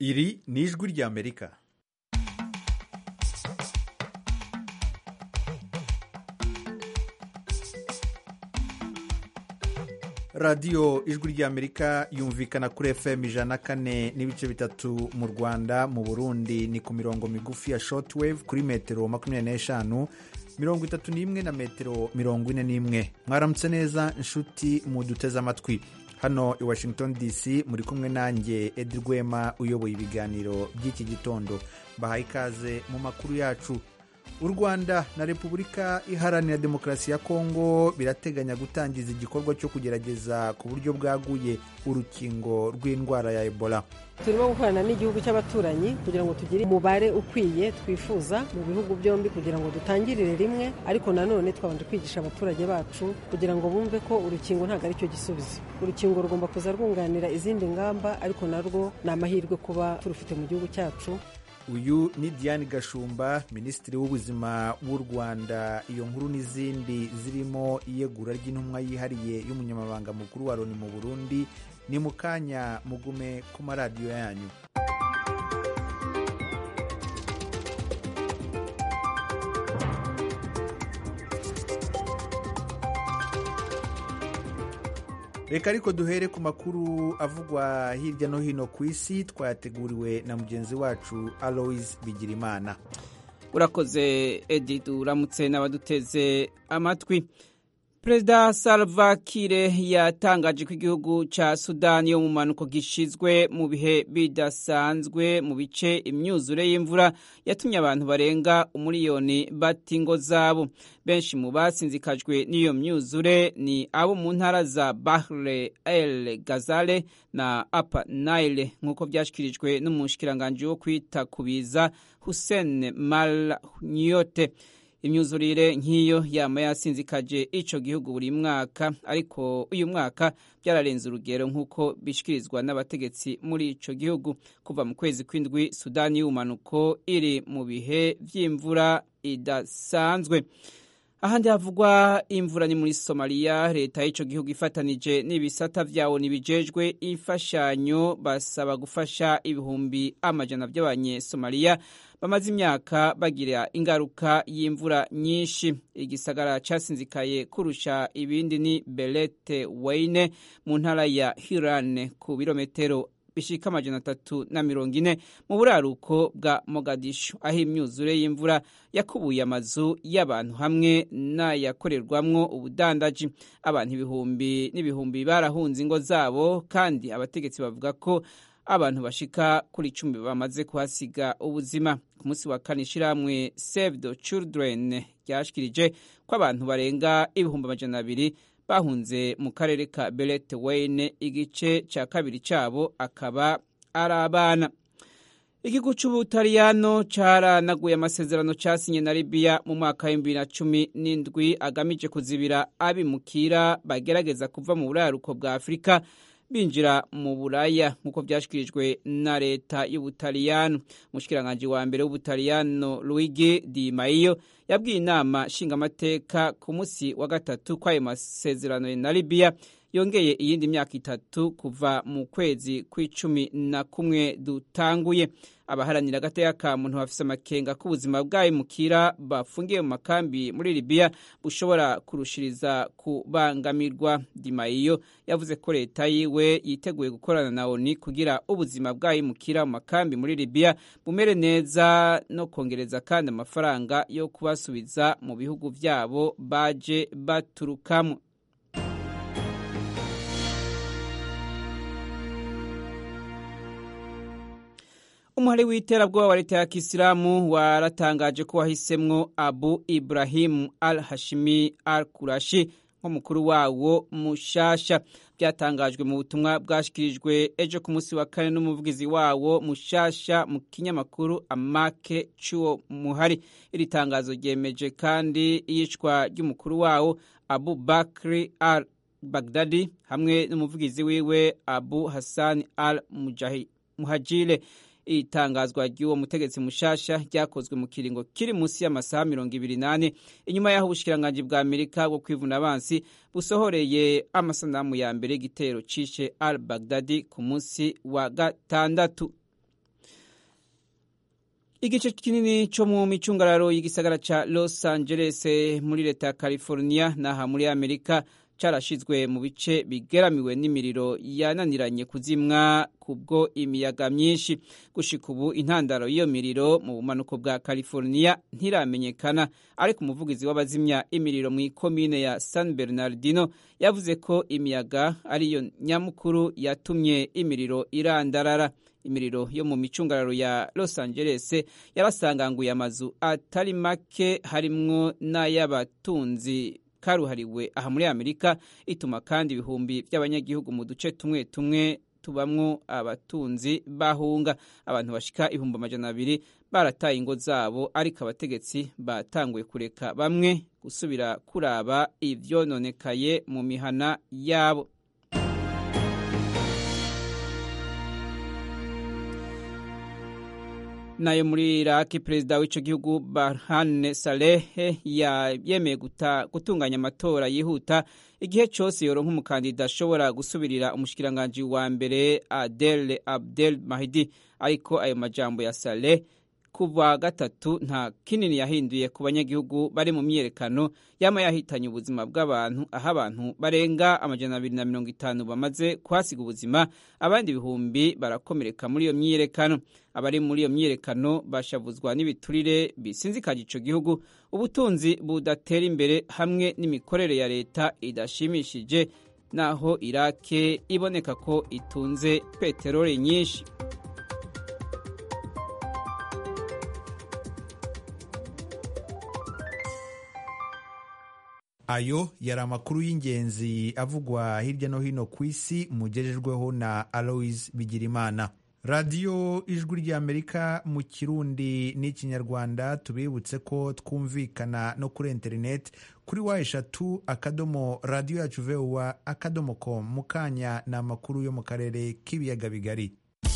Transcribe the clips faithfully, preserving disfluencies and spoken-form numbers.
Iri ni ijwi ry'Amerika. radiyo ijwi ry'Amerika yumvikana kuri F M ijana na kane n'ibice bitatu mu Rwanda, mu Burundi ni ku mirongo migufi ya shortwave kuri metero makumyabiri n'eshanu, mirongo itatu n'imwe na metero mirongo ine n'imwe. Mwaramutse neza inshuti muduteze amatwi. Hano i Washington D C muri kumwe nanjye Edi Rwema uyoboye ibiganiro by'iki gitondo. Bahaye ikaze mu makuru yacu. U Rwanda na Repubulika Iharanira Demokarasi ya Kongo birateganya gutangiza igikorwa cyo kugerageza ku buryo bwaguye urukingo rw'indwara ya Ebola. Turimo gukorana n'igihugu cy'abaturanyi kugira ngo tugire umubare ukwiye twifuza mu bihugu byombi kugira ngo dutangirire rimwe, ariko nanone twabanje kwigisha abaturage bacu kugira ngo bumve ko urukingo ntabwo ari cyo gisubizo. Urukingo rugomba kuza rwunganira izindi ngamba, ariko narwo ni amahirwe kuba turufite mu gihugu cyacu. Uyu ni Diane Gashumba, Minisitiri w'Ubuzima w'u Rwanda. Iyo nkuru n'izindi zirimo iyegura ry'intumwa yihariye y'umunyamabanga mukuru wa Loni mu Burundi ni mu kanya, mugume ku maradiyo yanyu. Reka ariko duhere ku makuru avugwa hirya no hino ku isi, twayateguriwe na mugenzi wacu Alois Bigirimana. Urakoze Edi, uramutse n'abaduteze amatwi. Perezida Salva Kiir yatangaje ko igihugu ca Sudani yo mu manuko gishizwe mu bihe bidasanzwe mu bice imyuzure y'imvura yatumye abantu barenga umuriyoni bata ingo zabo. Benshi mu basinzikajwe n'iyo myuzure ni abo mu ntara za Bahr el Ghazal na Upper Nile, nk'uko byashikirijwe n'umushikiranganji wo kwita kubiza Hussein Mal Nyote. Imyuzurire nk'iyo yama yasinzikaje ico gihugu buri mwaka, ariko uyu mwaka byararenze urugero nk'uko bishikirizwa n'abategetsi muri ico gihugu. Kuva mu kwezi kw'indwi Sudani y'ubumanuko iri mu bihe vy'imvura idasanzwe. Ahandi havugwa imvura ni muri Somalia. Leta y'ico gihugu ifatanije n'ibisata vyawo nibijejwe imfashanyo basaba gufasha ibihumbi amajana by'abanye Somalia bamaze imyaka bagira ingaruka y'imvura nyinshi. Igisagara casinzikaye kurusha ibindi ni Belete Weine mu ntara ya Hiran ku birometero bishika amajana atatu na mirongo ine mu buraruko bwa Mogadishu, aho imyuzure y'imvura yakubuye amazu y'abantu hamwe n'ayakorerwamwo ubudandaji. Abantu ibihumbi n'ibihumbi barahunze ingo zabo, kandi abategetsi bavuga ko abantu bashika kuri icumi bamaze kuhasiga ubuzima. Ku munsi wa kane ishirahamwe Save the Children ryashikirije ko abantu barenga ibihumbi amajana abiri bahunze mu karere ka Belete Weine, igice ca kabiri cabo akaba ari abana. Igihugu c'Ubutaliyano caranaguye amasezerano casinye na Libya mu mwaka wa bibiri na cumi n'indwi agamije kuzibira abimukira bagerageza kuva mu buraruko bwa Afrika binjira mu Buraya, nk'uko byashikirijwe na leta y'Ubutaliyano. Umushikiranganje wa mbere w'Ubutaliyano Luigi Di Maio yabwiye inama nshingamateka ku munsi wa gatatu ko ayo masezerano na Libya yongeye iyindi myaka itatu kuva mu kwezi kw'icumi na kumwe dutanguye. Abaharanira agateka ka muntu bafise amakenga ko ubuzima bw'abimukira bafungiye mu makambi muri Libya bushobora kurushiriza kubangamirwa. Di Maio yavuze ko leta yiwe yiteguye gukorana na ONU kugira ubuzima bw'abimukira mu makambi muri Libya bumere neza, no kongereza kandi amafaranga yo kubasubiza mu bihugu vyabo baje baturukamo. Umuhari w'iterabwoba wa leta ya Kisilamu waratangaje ko wahisemwo Abu Ibrahim al-Hashimi al-Qurashi nk'umukuru wawo mushasha. Byatangajwe mu butumwa bwashikirijwe ejo ku munsi wa kane n'umuvugizi wawo mushasha mu kinyamakuru Amake c'uwo muhari. Iri tangazo ryemeje kandi iyicwa ry'umukuru wawo Abu Bakri al-Baghdadi hamwe n'umuvugizi wiwe Abu Hassan al-Muhajile. Itangazwa ry'uwo mutegetsi mushasha ryakozwe mu kiringo kiri munsi y'amasaha mirongo ibiri nane inyuma y'aho ubushikiranganje bwa Amerika bwo kwivuna abansi busohoreye amasanamu ya mbere y'igitero cishe al-Baghdadi ku munsi wa gatandatu. Igice kinini cyo mu micungararo y'igisagara ca Los Angeles muri leta ya California naha muri Amerika carashizwe mu bice bigeramiwe n'imiriro yananiranye kuzimwa kubwo imiyaga myinshi. Gushika ubu intandaro y'iyo miriro mu bumanuko bwa California ntiramenyekana, ariko umuvugizi w'abazimya imiriro mu ikomine ya San Bernardino yavuze ko imiyaga ariyo nyamukuru yatumye imiriro irandarara. Imiriro yo mu micungararo ya Los Angeles yarasanganguye amazu atari make harimwo n'ay'abatunzi karuhariwe aha muri Amerika, ituma kandi ibihumbi by'abanyagihugu mu duce tumwe tumwe tubamwo abatunzi bahunga. Abantu bashika ibihumbi amajana abiri barataye ingo zabo, ariko abategetsi batanguye kureka bamwe gusubira kuraba ivyononekaye mu mihana yabo. Nayo muri Iraki, perezida w'ico gihugu Barhane Saleh yemeye gutunganya amatora yihuta igihe cyose yoronka umukandida ashobora gusubirira umushikiranganji wa mbere Adel Abdel Mahdi. Ariko ayo majambo ya Saleh kuva gatatu nta kinini yahinduye ku banyagihugu bari mu myerekano yama yahitanye ubuzima bw'abantu, aho abantu barenga amajana abiri na mirongo itanu bamaze kuhasiga ubuzima, abandi ibihumbi barakomereka muri iyo myerekano. Abari muri iyo myerekano bashavuzwa n'ibiturire bisinzikaje ico gihugu, ubutunzi budatera imbere hamwe n'imikorere ya leta idashimishije, naho Irake iboneka ko itunze peteroli nyinshi. Ayo yari amakuru y'ingenzi avugwa hirya no hino ku isi mugejejweho na Alois Bigirimana. Radiyo Ijwi ry'Amerika mu Kirundi n'Ikinyarwanda, tubibutse ko twumvikana no kuri internet kuri wa eshatu akadomo radio yacu voa akadomo com. Mukanya na amakuru yo mu karere k'ibiyaga bigari.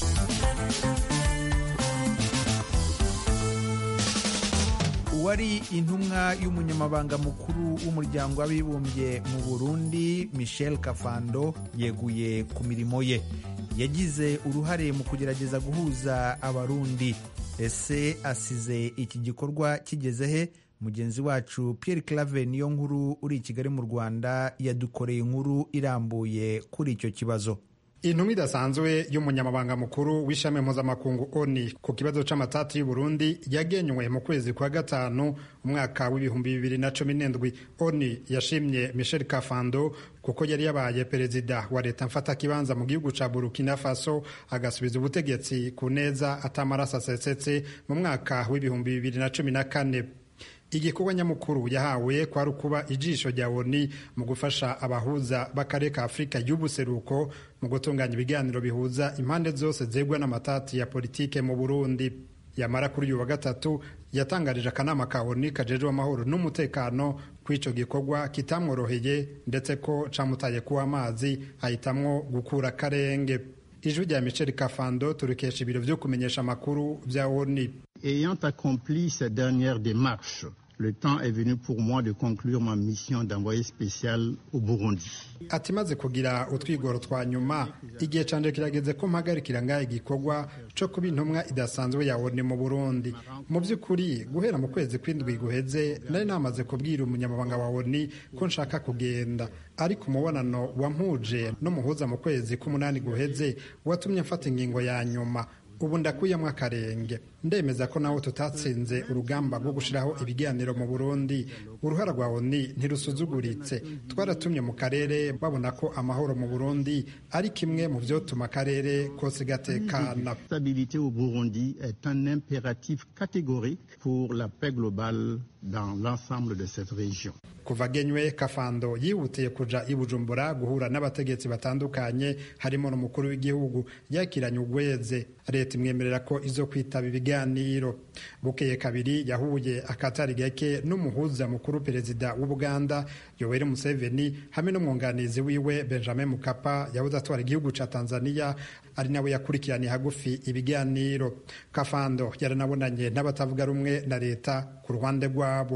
Uwari intumwa y'umunyamabanga mukuru w'umuryango w'abibumbye mu Burundi Michel Kafando yeguye ku mirimo ye. Yagize uruhare mu kugerageza guhuza abarundi. Ese asize iki gikorwa kigeze he? Mugenzi wacu Pierre Claver niyo nkuru uri i Kigali mu Rwanda yadukoreye inkuru irambuye kuri icyo kibazo. Intumwa idasanzwe y'umunyamabanga mukuru w'ishami mpuzamakungu O N U ku kibazo c'amatati y'u Burundi yagenywe mu kwezi kwa gatanu umwaka w'ibihumbi bibiri na cumi n'indwi. O N U yashimye Michel Kafando kuko yari yabaye perezida wa leta mfata kibanza mu gihugu ca Burkina Faso, agasubiza ubutegetsi ku neza atamaraso asesetse mu mwaka w'ibihumbi bibiri na cumi na kane. Igikorwa nyamukuru yahawe kwari kuba ijisho rya O N U mu gufasha abahuza b'akarere ka Afurika y'ubuseruko mu gutunganya ibiganiro bihuza impande zose zegwa n'amatati ya politike mu Burundi. Yamara kuri uyu wa gatatu yatangarije akanama ka O N U kajejwe amahoro n'umutekano kw'ico gikorwa kitamworoheye, ndetse ko camutaye kuwa amazi ahitamwo gukura karenge. Ijwi rya Michel Kafando turikesha ibiro vyo kumenyesha amakuru vya O N U. Ayant accompli ces dernières démarches, le temps est venu pour moi de conclure ma mission d'envoyé spécial au Burundi. Ati maze kugira utwigoro twa nyuma, igihe canje kirageze ko mpagarikira ngaye igikorwa co kuba intumwa idasanzwe ya O N U mu Burundi. Mu by'ukuri guhera mu kwezi kw'indwi guheze nari namaze kubwira umunyamabanga wa O N U ko nshaka kugenda, ariko umubonano wampuje n'umuhuza mu kwezi k'umunani guheze watumye mfata ingingo ya nyuma. Ubu ndakuyamwo akarenge. Ndemeza ko naho tutatsinze urugamba rwo gushiraho ibiganiro mu Burundi, uruhara rwa O N U ntirusuzuguritse. Twaratumye mu karere babona ko amahoro mu Burundi ari kimwe mu vyotuma akarere kose gatekana. La stabilité au Burundi est un impératif catégorique pour la paix globale dans l'ensemble de cette région. Kuva genywe Kafando yihutiye kuja i Bujumbura guhura n'abategetsi batandukanye harimo n'umukuru w'igihugu, yakiranye ugweze. Leta imwemerera ko izo kwitaba ibiganiro. Bukeye kabiri yahuye akatari gake n'umuhuza mukuru perezida w'Ubuganda Yoweri Museveni hamwe n'umwunganizi wiwe Benjamin Mkapa yahoze atwara igihugu ca Tanzania, ari nawe yakurikiraniye hagufi ibiganiro. Kafando yaranabonanye n'abatavuga rumwe na leta ku ruhande rwabo.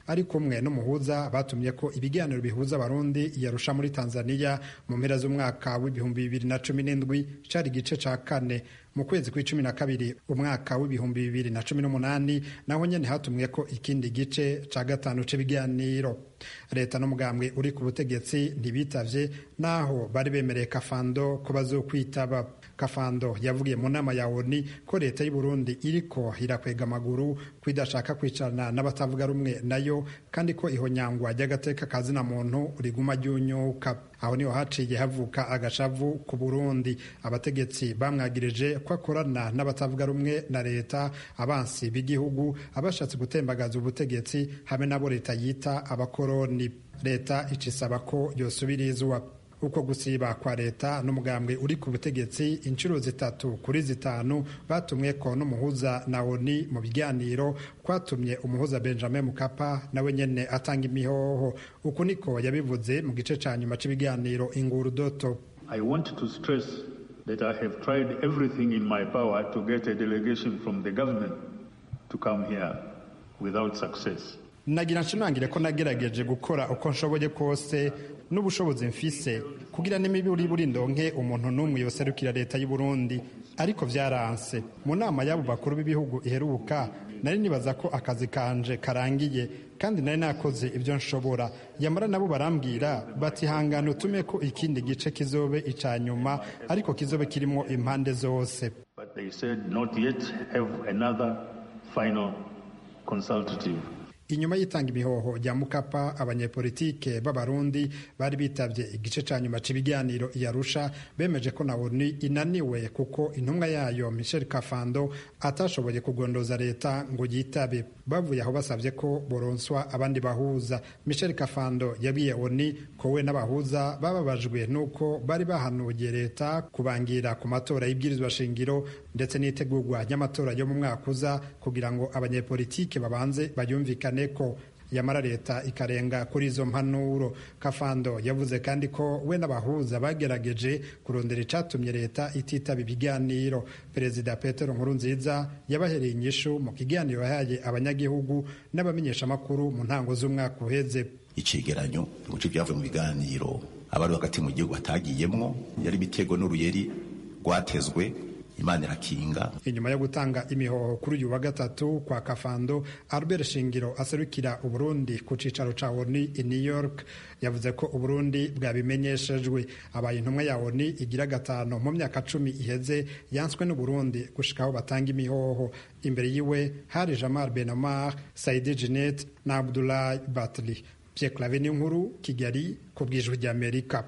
ari kumwe n'umuhuza batumye ko ibiganiro bihuza abarundi yarusha muri Tanzania mu mpera z'umwaka w'ibihumbi bibiri na cumi n'indwi cari igice ca kane. Mu kwezi kw'icumi na kabiri umwaka w'ibihumbi bibiri na cumi n'umunani naho nyene hatumwe ko ikindi gice ca gatanu c'ibiganiro. Leta n'umugambwe uri ku butegetsi ntibitavye naho bari bemereye Kafando ko bazokwitaba. Kafando yavugiye mu nama ya O N U ko leta y'u Burundi iriko irakwega amaguru kwidashaka kwicarana n'abatavuga rumwe nayo kandi ko ihonyangwa ry'agateka kazina muntu riguma ryunyuka. Aho niho haciye havuka agashavu ku Burundi. Abategetsi bamwagirije ko akorana n'abatavuga rumwe na leta, abansi b'igihugu, abashatse gutembagaza ubutegetsi hamwe nabo leta yita abakoroni. Leta icisaba ko yosubirizwa. Uko gusiba kwa leta n'umugambwe uri ku butegetsi inshuro zitatu kuri zitanu batumwe ko n'umuhuza na O N U mu biganiro kwatumye umuhuza Benjamin Mkapa nawe nyene atanga imihoho. Uku niko yabivuze mu gice ca nyuma c'ibiganiro Inguru Doto. I want to stress that I have tried everything in my power to get a delegation from the government to come here without success. Nagira nshimangire ko nagerageje gukora uko nshoboye kose n'ubushobozi mfise kugira n'imiburi buri ndonke umuntu n'umwe yoserukira leta y'u Burundi, ariko vyaranse. Mu nama y'abo bakuru b'ibihugu iheruka nari nibaza ko akazi kanje karangiye kandi nari nakoze ibyo nshobora. Yamara nabo barambwira bati hangana utume ko ikindi gice kizobe icanyuma ariko kizobe kirimo impande zose. But they said not yet have another final consultative. Inyuma y'itanga imihoho rya Mukapa, abanyepolitike b'abarundi bari bitavye igice ca nyuma c'ibiganiro Yarusha bemeje ko na O N U inaniwe kuko intumwa yayo Michel Kafando atashoboye kugondoza leta ngo yitabe. Bavuye aho basavye ko boronswa abandi bahuza. Michel Kafando yabiye O N U ko we n'abahuza bababajwe nuko bari bahanuye leta kubangira ku matora y'ibwirizwa shingiro ndetse n'itegurwa ry'amatora yo mu mwaka uza kugira ngo abanyepolitike babanze bayumvikane ko. Yamara leta ikarenga kuri izo mpanuro. Kafando yavuze kandi ko we n'abahuza bagerageje kurondera icatumye leta ititaba ibiganiro. Perezida Petero Nkurunziza yabahereye inyishu mu kiganiro yahaye abanyagihugu n'abamenyeshamakuru mu ntango z'umwaka uheze. Icegeranyo mu cyo byavuye mu biganiro abari hagati mu gihugu batagiyemwo yari bitego n'uruyeri rwatezwe Imana irakinga. Inyuma yo gutanga imihoho kuri uyu wa gatatu kwa Kafando, Albert Shingiro aserukira Uburundi ku cicaro ca O N U i New York yavuze ko Uburundi bwabimenyeshejwe. Abaye intumwa ya O N U igira gatano mu myaka cumi iheze yanswe n'Uburundi gushikaho batanga imihoho. Imbere yiwe hari Jamal Benomar, Saidi Jeanette na Abdoulaye Batli. Pierre Claver Nkuru, Kigali, ku bw'Ijwi ry'Amerika.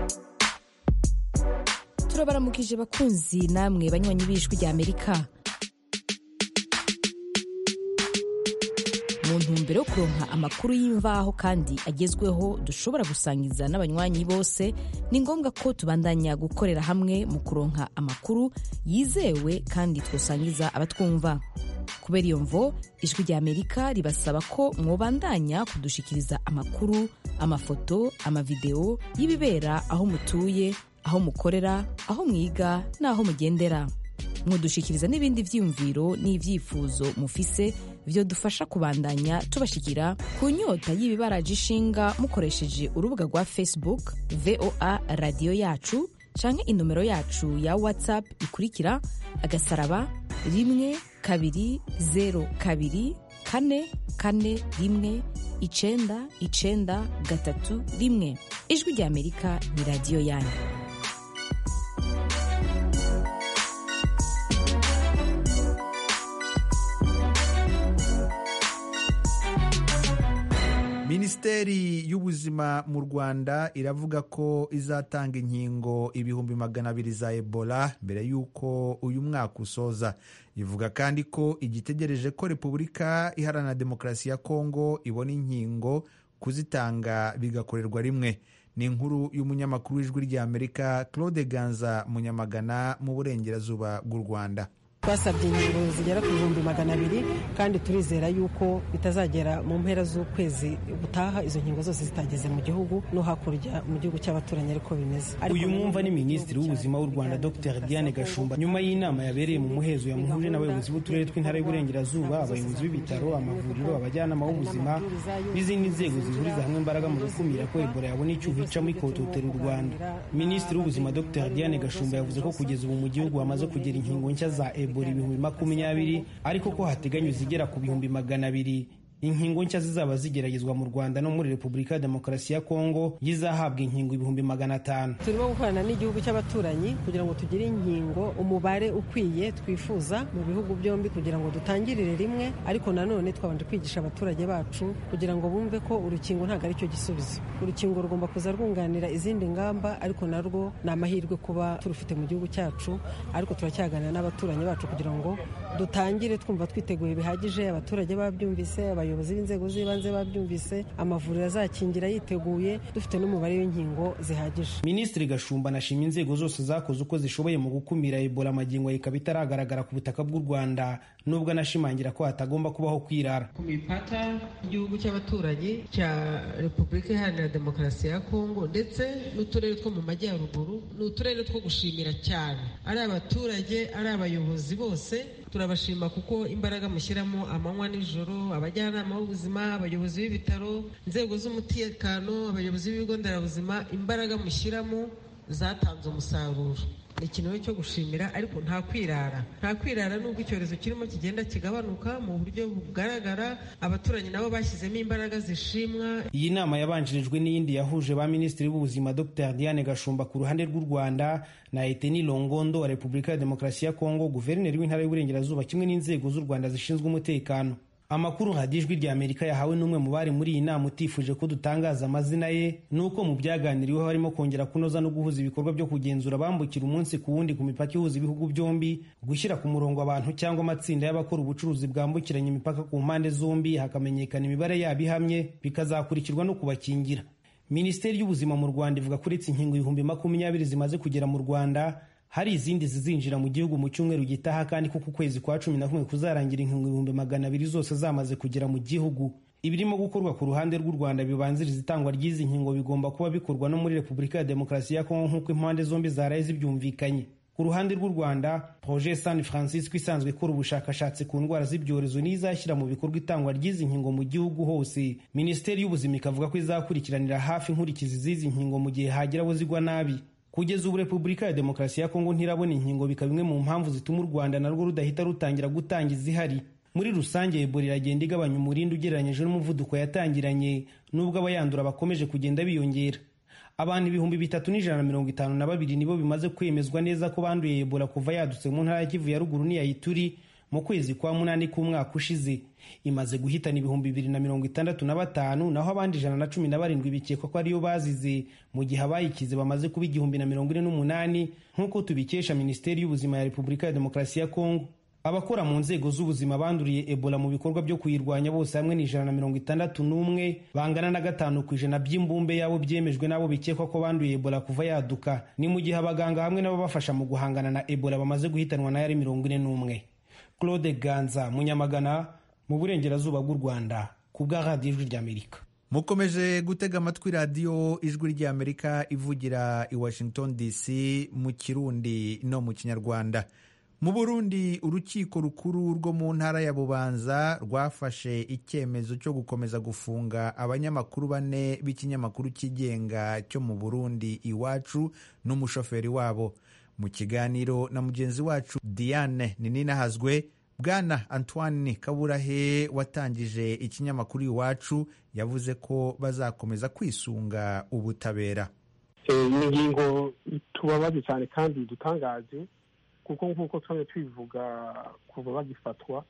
Turabaramukije bakunzi namwe banywanyi b'Ijwi ry'Amerika. Mu ntumbero yo kuronka amakuru y'imvaho kandi agezweho dushobora gusangiza n'abanywanyi bose, ni ngombwa ko tubandanya gukorera hamwe mu kuronka amakuru yizewe kandi twosangiza abatwumva. Kubera iyo mvo, Ijwi ry'Amerika ribasaba ko mwobandanya kudushikiriza amakuru, amafoto, amavideo y'ibibera aho mutuye, aho mukorera, aho mwiga n'aho mugendera. Mwodushikiriza n'ibindi vyiyumviro n'ivyifuzo mufise vyo dufasha kubandanya tubashikira ku nyota y'ibibaraje ishinga mukoresheje urubuga rwa Facebook V O A Radio Yacu canke inomero yacu ya WhatsApp ikurikira agasaraba rimwe kabiri zero kabiri kane kane rimwe icenda icenda gatatu rimwe. Ijwi ry'Amerika ni radio yanyu. Minisiteri y'ubuzima mu Rwanda iravuga ko izatanga inkingo ibihumbi magana abiri za Ebola mbere y'uko uyu mwaka usoza. Ivuga kandi ko igitegereje ko Repubulika Iharanira Demokarasi ya Kongo ibona inkingo kuzitanga bigakorerwa rimwe. Ni inkuru y'umunyamakuru w'Ijwi ry'Amerika Claude Ganza Munyamagana mu burengerazuba bw'u Rwanda. twasabye inkingo zigera ku bihumbi magana abiri kandi turizera yuko bitazagera mu mpera z'ukwezi gutaha izo nkingo zose zitageze mu gihugu no hakurya mu gihugu cy'abaturanyi ariko bimeze. Uyu mwumva ni Minisitiri w'Ubuzima w'u Rwanda Dr Diane Gashumba nyuma y'inama yabereye mu muhezo yamuhuje n'abayobozi b'uturere tw'intara y'Uburengerazuba, abayobozi b'ibitaro, amavuriro, abajyanama b'ubuzima n'izindi nzego zihuriza hamwe imbaraga mu gukumira ko Ebola yabona icyuho ica muri kototera u Rwanda. Minisitiri w'Ubuzima Dr Diane Gashumba yavuze ko kugeza ubu mu gihugu hamaze kugera inkingo nshya za Ebola ibihumbi makumyabiri ariko ko hateganywa zigera ku bihumbi magana abiri. Inkingo nshya zizaba zigeragezwa mu Rwanda no muri Repubulika ya Demokarasi ya Kongo yizahabwa inkingo ibihumbi magana atanu. Turimo gukorana n'igihugu cy'abaturanyi kugira ngo tugire inkingo umubare ukwiye twifuza mu bihugu byombi kugira ngo dutangirire rimwe, ariko nanone twabanje kwigisha abaturage bacu kugira ngo bumve ko urukingo ntabwo ari cyo gisubizo. Urukingo rugomba kuza rwunganira izindi ngamba, ariko narwo ni amahirwe kuba turufite mu gihugu cyacu, ariko turacyaganira n'abaturanyi bacu kugira ngo dutangire twumva twiteguye bihagije. Abaturage babyumvise, abayobozi b'inzego z'ibanze babyumvise, amavuriro azakingira yiteguye, dufite n'umubare w'inkingo zihagije. Minisitiri Gashumba anashima inzego zose zakoze uko zishoboye mu gukumira Ebola amagingo ikaba itaragaragara ku butaka bw'u Rwanda, nubwo anashimangira ko hatagomba kubaho kwirara. Ku mipaka y'igihugu cy'abaturanyi cya Repubulika Iharanira Demokarasi ya Kongo ndetse n'uturere two mu majyaruguru, ni uturere two gushimira cyane. Ari abaturage, ari abayobozi bose turabashima kuko imbaraga mushyiramo amanywa n'ijoro, abajyanama b'ubuzima, abayobozi b'ibitaro, inzego z'umutekano, abayobozi b'ibigo nderabuzima, imbaraga mushyiramo zatanze umusaruro. Ni ikintu cyo gushimira, ariko nta kwirara nta kwirara nubwo icyorezo kirimo kigenda kigabanuka mu buryo bugaragara, abaturanyi nabo bashyizemo imbaraga zishimwa. Iyi nama yabanjirijwe n'iyindi yahuje ba Minisitiri b'Ubuzima Dr Diane Gashumba ku ruhande rw'u Rwanda na Eteni Longondo wa Repubulika ya Demokarasi ya Kongo, guverineri w'intara y'Uburengerazuba, kimwe n'inzego z'u Rwanda zishinzwe umutekano. Amakuru radiyo Ijwi rya Amerika yahawe n'umwe mu bari muri iyi nama utifuje ko dutangaza amazina ye, nuko mu byaganiriweho harimo kongera kunoza no guhuza ibikorwa byo kugenzura abambukira umunsi ku wundi ku mipaka ihuza ibihugu byombi, gushyira ku murongo abantu cyangwa amatsinda y'abakora ubucuruzi bwambukiranya imipaka ku mpande zombi, hakamenyekana imibare yabo ihamye, bikazakurikirwa no kubakingira. Minisiteri y'Ubuzima mu Rwanda ivuga ko uretse inkingo ibihumbi makumyabiri zimaze kugera mu Rwanda, hari izindi zizinjira mu gihugu mu cyumweru gitaha, kandi kuko ukwezi kwa cumi na kumwe kuzarangira inkingo ibihumbi magana abiri zose zamaze kugera mu gihugu. Ibirimo gukorwa ku ruhande rw'u Rwanda bibanziriza itangwa ry'izi nkingo bigomba kuba bikorwa no muri Repubulika ya Demokarasi ya Kongo nk'uko impande zombi zaraye zibyumvikanye. Ku ruhande rw'u Rwanda, Projet San Francisco isanzwe ikora ubushakashatsi ku ndwara z'ibyorezo n'izashyira mu bikorwa itangwa ry'izi nkingo mu gihugu hose. Minisiteri y'Ubuzima ikavuga ko izakurikiranira hafi inkurikizi z'izi nkingo mu gihe hagira abo zigwa nabi. Kugeza ubu Repubulika ya Demokarasi ya Kongo ntirabona inkingo, bikaba bimwe mu mpamvu zituma u Rwanda narwo rudahita rutangira gutanga izihari. Muri rusange Ebola iragenda igabanya umurindi ugereranyije n'umuvuduko yatangiranye, nubwo abayandura bakomeje kugenda biyongera. Abantu ibihumbi bitatu n'ijana na mirongo itanu na babiri nibo bimaze kwemezwa neza ko banduye Ebola kuva yadutse mu ntara ya Kivu ya ruguru n'iya Ituri mu kwezi kwa munani k'umwaka ushize. Imaze guhitana ibihumbi bibiri na mirongo itandatu na batanu, naho abandi ijana na cumi na barindwi bikekwa ko ariyo bazize, mu gihe abayikize bamaze kuba igihumbi na mirongo ine n'umunani, nk'uko tubikesha Minisiteri y'Ubuzima ya Repubulika ya Demokarasi ya Kongo. Abakora mu nzego z'ubuzima banduriye Ebola mu bikorwa byo kuyirwanya bose hamwe ni ijana na mirongo itandatu n'umwe, bangana na gatanu ku ijana by'imbumbe yabo byemejwe n'abo bikekwa ko banduye Ebola kuva yaduka. Ni mu gihe abaganga hamwe n'ababafasha mu guhangana na Ebola bamaze guhitanwa nayo ari mirongo ine n'umwe. Claude Ganza, Munyamagana, mu Burengerazuba bw'u Rwanda, ku bwa radiyo Ijwi ry'Amerika. Mukomeje gutega amatwi radiyo Ijwi ry'Amerika ivugira i Washington D C mu Kirundi no mu Kinyarwanda. Mu Burundi, urukiko rukuru rwo mu ntara ya Bubanza rwafashe icyemezo cyo gukomeza gufunga abanyamakuru bane b'ikinyamakuru kigenga cyo mu Burundi Iwacu n'umushoferi wabo. Mu kiganiro na mugenzi wacu Diane Nininahazwe, Bwana Antoine Kaburahe watangije ikinyamakuru Iwacu yavuze ko bazakomeza kwisunga ubutabera. Iyi ngingo tubabaze cyane kandi dutangaje, kuko nk'uko twari twivuga kuva bagifatwa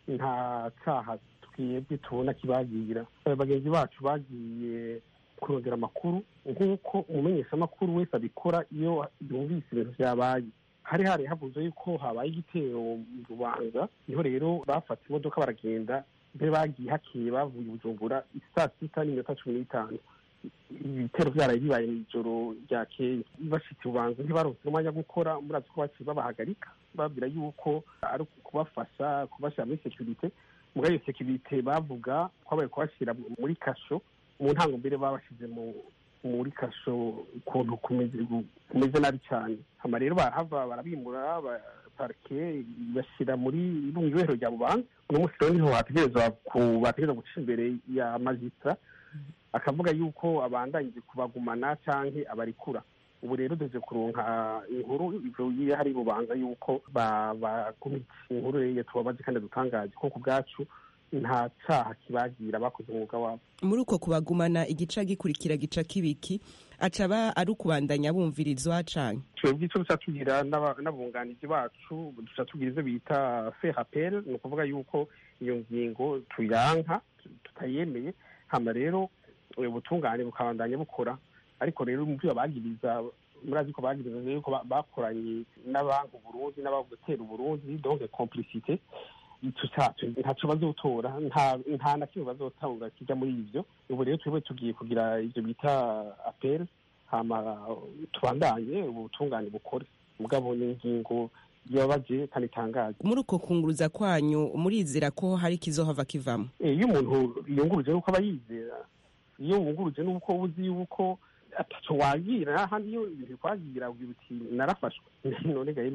nta cyaha twebwe tubona kibagira. Bagenzi bacu bagiye kurondera amakuru nk'uko umumenyeshamakuru wese abikora iyo yumvise ibintu byabaye. Hari hari havuze yuko habaye igitero mu Rubanza, niho rero bafata imodoka baragenda, mbere bagiye hakiye bavuye Bujumbura saa sita n'iminota cumi n'itanu. Ibitero byaraye bibaye mu ijoro ryakeye. Bashitse Bubanza ntibaronse umwanya gukora, murazi ko baciye babahagarika babwira yuko ari kubafasha kubashyira muri sekirite. Muri iyo sekirite bavuga ko babaye kubashyira muri kasho, mu ntango mbere babashyize muri kasho ukuntu kumeze nabi cyane. Hama rero barahava barabimura parike bashyira muri mu ibohero rya Bubanza. Uno munsi rero niho hategerezwa bategereza guca imbere ya magistra akavuga yuko abandanyije kubagumana canke abarikura. Ubu rero duze kuronka inkuru ivuye hari Bubanza yuko bagumitse. Inkuru rero tubabaze kandi dutangaje ko ku bwacu nta cyaha kibagira bakoze umwuga wabo. Muri uko kubagumana igica gikurikira gica kibiki acaba ari ukubandanya bumvirizwa canke twebwe ico duca tugira n'abunganizi bacu duca tugira ivyo bita faire appel, ni ukuvuga yuko iyo ngingo tuyanka tutayemeye. Hama rero ubutungane bukabandanya bukora, ariko rero mu byo bagiriza murazi ko bagiriza yuko bakoranye n'abantu Burundi n'abagutera Burundi, donc complicité. Ntacyo bazotora, nta na kimwe bazotanga kijya muri ivyo. Ubu rero twebwe tugiye kugira ivyo bita appel, hama tubandanye ubutungane bukore. Mugabo ni ingingo yabaje kandi itangaje. Muri uko kunguruza kwanyu murizera ko hari kizohava kivamo? Iyo umuntu yunguruje nuko aba yizera, iyo wunguruje nuko uzi yuko ataco wagira, handi iyo ibintu kwagira ugira uti narafashwe none gaye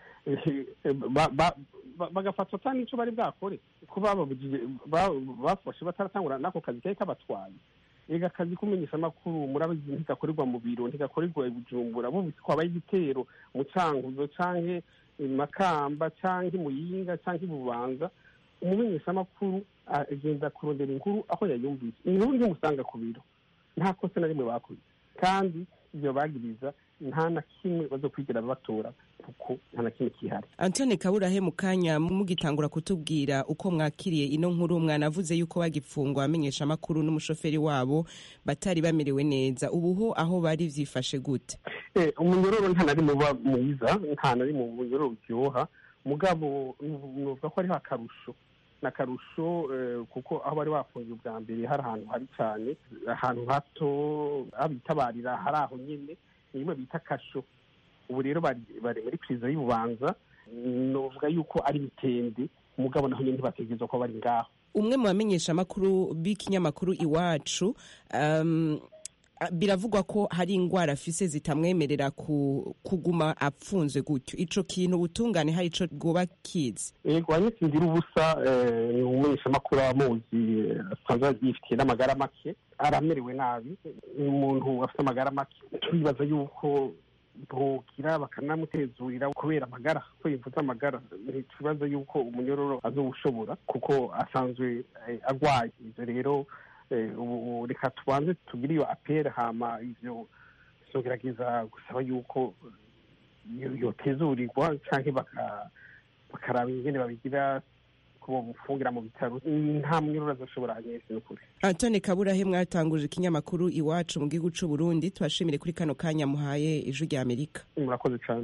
bagafatwa cyane icyo bari bwakore kuba bafashe bataratangura n'ako kazi kari kabatwaye. Ega akazi kumenyesha amakuru murabizi ntigakorerwa mu biro, ntigakorerwa i Bujumbura, bumvise ko habaye igitero mu Cankuzo canke Makamba canke Muyinga canke Bubanza, umumenyesha amakuru agenda kurondera inkuru aho yayumvise. Inkuru ntimusanga ku biro, nta kosa na rimwe bakoze, kandi ibyo bagiriza nta na kimwe bazokwigira batora kuko nta na kimwe kihari. Antoine Kaburahe, mu kanya mugitangura kutubwira uko mwakiriye ino nkuru, mwanavuze yuko bagipfungwa amenyesha amakuru n'umushoferi wabo batari bamerewe neza. Ubuho aho bari vyifashe gute? Eh, umunyororo nta nari muba mwiza, nta nari mu munyororo byoha, mugabo nuvuga ko ari akarusho nakarusho uh, kuko aho bari bafungiye ubwa mbere hari ahantu hari cyane, ahantu hato abitabarira hari aho nyene nimwe bita kasho. Ubu rero bari bari muri prison y'Ububanza, novuga yuko ari Mitende, mugabo naho nyene bategezwa ko bari ngaho. Umwe mu bamenyesha amakuru b'ikinyamakuru Iwacu um, biravugwa ko hari ingwara afise zitamwemerera ku, kuguma apfunzwe gutyo. Ico kintu ubutungane hari ico bwoba kizi? Yego, anyitsingira ubusa ni umumenyesha amakuru amuzi asanzwe yifitiye n'amagara make, aramerewe nabi. Umuntu afite amagara make twibaza yuko bogira bakanamutezurira kubera amagara, ko yivuza amagara. Twibaza yuko umunyororo azobushobora kuko asanzwe agwaye. Ivyo rero ubu reka tubanze tugire iyo apere, hama ivyo sogerageza gusaba yuko yotezurirwa canke bakaraba ingene babigira kubo bufungira mu bitaro. Nta munyororo azoshobora anyese n'ukuri. Antoine Kaburahe, mwatanguje ikinyamakuru Iwacu mu gihugu c'u Burundi, twashimire kuri kano kanya muhaye ijwi rya Amerika. Murakoze cyane.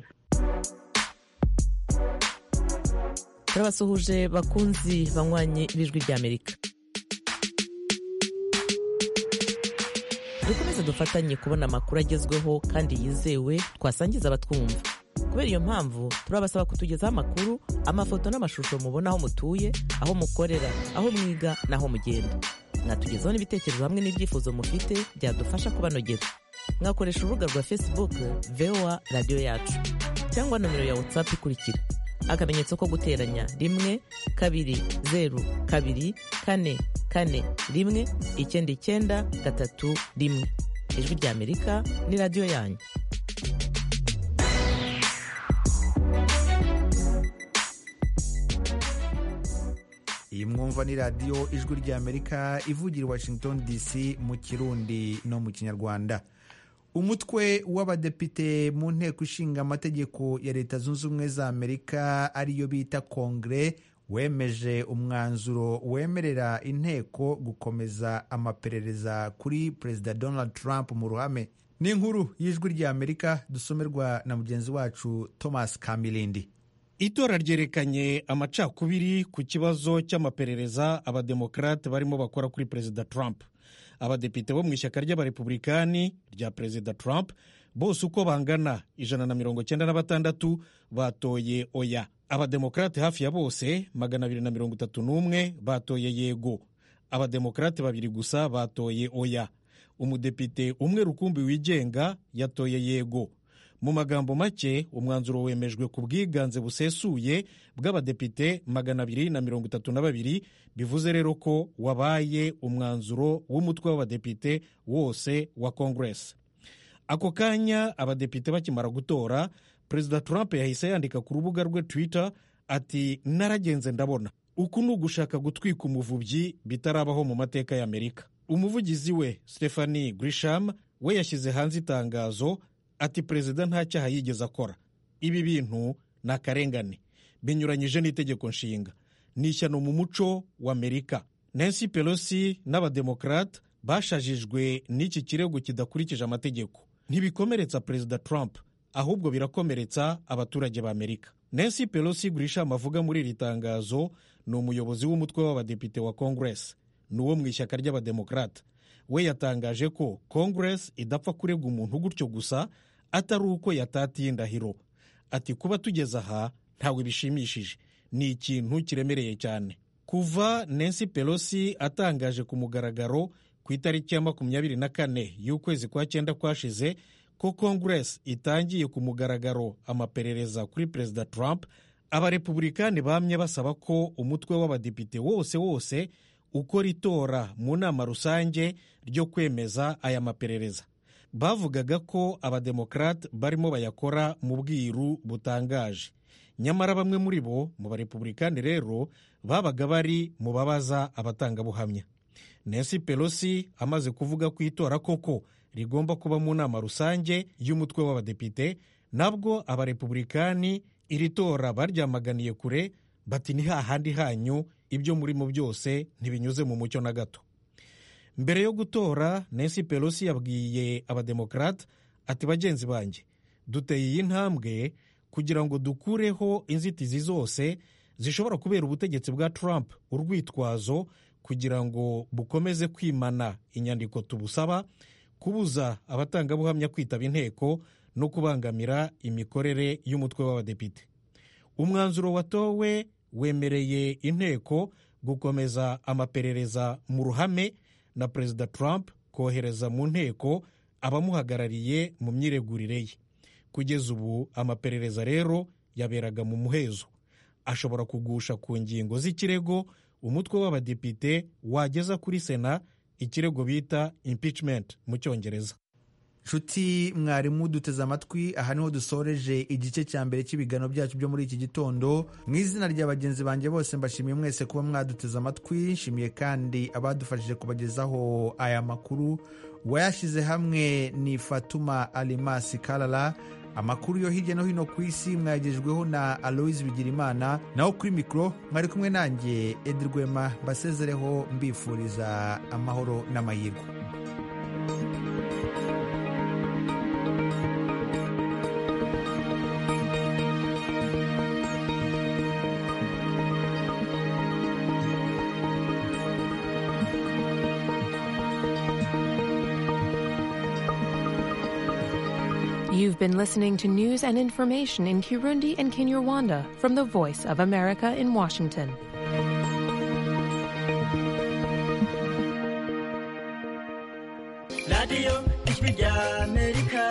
Turabasuhuje bakunzi banywanyi b'ijwi rya Amerika. Dukomeze dufatanye kubona amakuru agezweho kandi yizewe twasangiza abatwumva. Kubera iyo mpamvu turabasaba kutugezaho amakuru, amafoto n'amashusho mubona aho mutuye, aho mukorera, aho mwiga naho mugenda. Mwatugezaho n'ibitekerezo hamwe n'ibyifuzo mufite byadufasha kubanogera. Mwakoresha urubuga rwa Facebook V O A Radio Yacu cyangwa nomero ya WhatsApp ikurikira: akamenyetso ko guteranya rimwe kabiri zeru kabiri kane kane rimwe icyenda icyenda gatatu rimwe. Ijwi rya Amerika ni radio yanyu. Iyi mwumva ni radio Ijwi rya Amerika ivugira Washington D C mu Kirundi no mu Kinyarwanda. Umutwe w'abadepite mu nteko ishinga amategeko ya Leta Zunze Ubumwe za Amerika ariyo bita Kongre wemeje umwanzuro wemerera inteko gukomeza amaperereza kuri Perezida Donald Trump mu ruhame. Ni inkuru y'Ijwi rya Amerika dusomerwa na mugenzi wacu Thomas Kamilindi. Itora ryerekanye amacakubiri ku kibazo cy'amaperereza abademokrate barimo bakora kuri Perezida Trump. Abadepite bo mu ishyaka ry'abarepublikani rya Perezida Trump bose uko bangana ijana na mirongo cyenda na batandatu batoye oya. Abademokrate hafi ya bose magana abiri na mirongo itatu n'umwe batoye yego. Abademokrate babiri gusa batoye oya. Umudepite umwe rukumbi wigenga yatoye yego. Mu magambo make, umwanzuro wemejwe ku bwiganze busesuye bw'abadepite magana abiri na mirongo itatu na babiri, bivuze rero ko wabaye umwanzuro w'umutwe w'abadepite wose wa Congress. Ako kanya abadepite bakimara gutora, Perezida Trump yahise yandika ku rubuga rwe Twitter ati naragenze ndabona uku ni ugushaka gutwika umuvubyi bitarabaho mu mateka y'Amerika. Umuvugizi we Stephanie Grisham we yashyize hanze itangazo ati perezida nta cyaha yigeze akora, ibi bintu ni akarengane, binyuranyije n'itegeko nshinga, ni ishyano mu muco w'Amerika. Nancy Pelosi n'abademokrate bashajijwe n'iki kirego kidakurikije amategeko. Ntibikomeretsa Perezida Trump, ahubwo birakomeretsa abaturage b'Amerika. Nancy Pelosi Grisham avuga muri iri tangazo ni umuyobozi w'umutwe w'abadepite wa Congress, ni uwo mu ishyaka ry'abademokrate. We yatangaje ko Congress idapfa kurega umuntu gutyo gusa atari uko yatatiye indahiro. Ati kuba tugeze aha ntawe bishimishije, ni ikintu kiremereye cyane. Kuva Nancy Pelosi atangaje ku mugaragaro ku itariki ya makumyabiri na kane y'ukwezi kwa cyenda kwashize ko Congress itangiye ku mugaragaro amaperereza kuri Perezida Trump, abarepublikani bamye basaba ko umutwe w'abadepite wose wose ukora itora mu nama rusange ryo kwemeza aya maperereza. Bavugaga ko abademokrate barimo bayakora mu bwiru butangaje. Nyamara bamwe muri bo mu barepublikani rero babaga bari mu babaza abatangabuhamya. Nancy Pelosi amaze kuvuga ko itora koko rigomba kuba mu nama rusange y'umutwe w'abadepite, nabwo abarepublikani iri tora baryamaganiye kure, bati ni hahandi hanyu, ibyo murimo byose ntibinyuze mu mucyo na gato. Mbere yo gutora, Nancy Pelosi yabwiye abademokrate ati bagenzi banjye, duteye iyi ntambwe kugira ngo dukureho inzitizi zose zishobora kubera ubutegetsi bwa Trump urwitwazo kugira ngo bukomeze kwimana inyandiko tubusaba, kubuza abatangabuhamya kwitaba inteko no kubangamira imikorere y'umutwe w'abadepite. Umwanzuro watowe wemereye inteko gukomeza amaperereza mu ruhame na Perezida Trump kohereza mu nteko abamuhagarariye mu myiregurire ye. Kugeza ubu amaperereza rero yaberaga mu muhezo, ashobora kugusha ku ngingo z'ikirego umutwe w'abadepite wageza kuri Sena, ikirego bita impeachment mu Cyongereza. Nshuti mwarimu duteze amatwi, aha niho dusoreje igice cya mbere cy'ibiganiro byacu byo muri iki gitondo. Mu izina rya bagenzi banjye bose mbashimiye mwese kuba mwaduteze amatwi. Nshimiye kandi abadufashije kubagezaho aya makuru. Uwayashyize hamwe ni Fatuma Alimasi Kalala. Amakuru yo hirya no hino ku isi mwagejweho na Aloise Bigirimana, naho kuri mikoro mwari kumwe nanjye Edi Rwema. Basezereho mbifuriza amahoro n'amahirwe. You've been listening to news and information in Kirundi and Kinyarwanda from the Voice of America in Washington. Radio Ijwi rya Amerika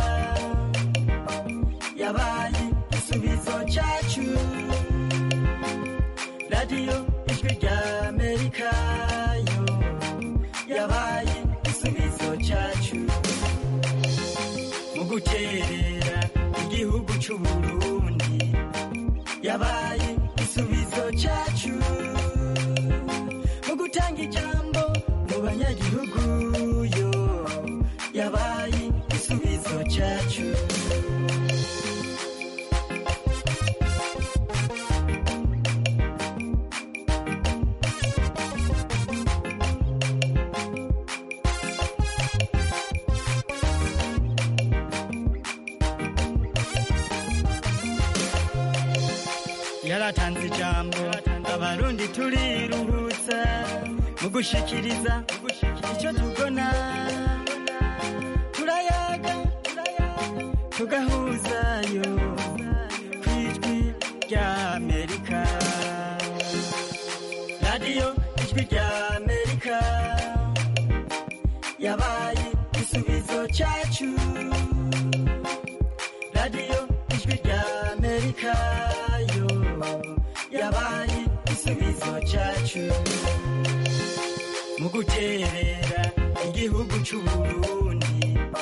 yabaye igisubizo cyacu. Radio Ijwi rya Amerika yo yabaye igisubizo cyacu. Mu guterera igihugu cy'u Burundi yabaye igisubizo cyacu. Mu gutanga ijambo mu banyagihugu yo yabaye igisubizo cyacu. Yaratanze ijambo abarundi turiruhutsa mu gushikiriza icyo tubona. Turayaga tugahuzayo ku ijwi rya amerika radiyo ijwi rya amerika yabaye igisubizo cyacu radiyo ijwi rya amerika yo yabaye igisubizo cyacu mu guterera igihugu cy'uburundi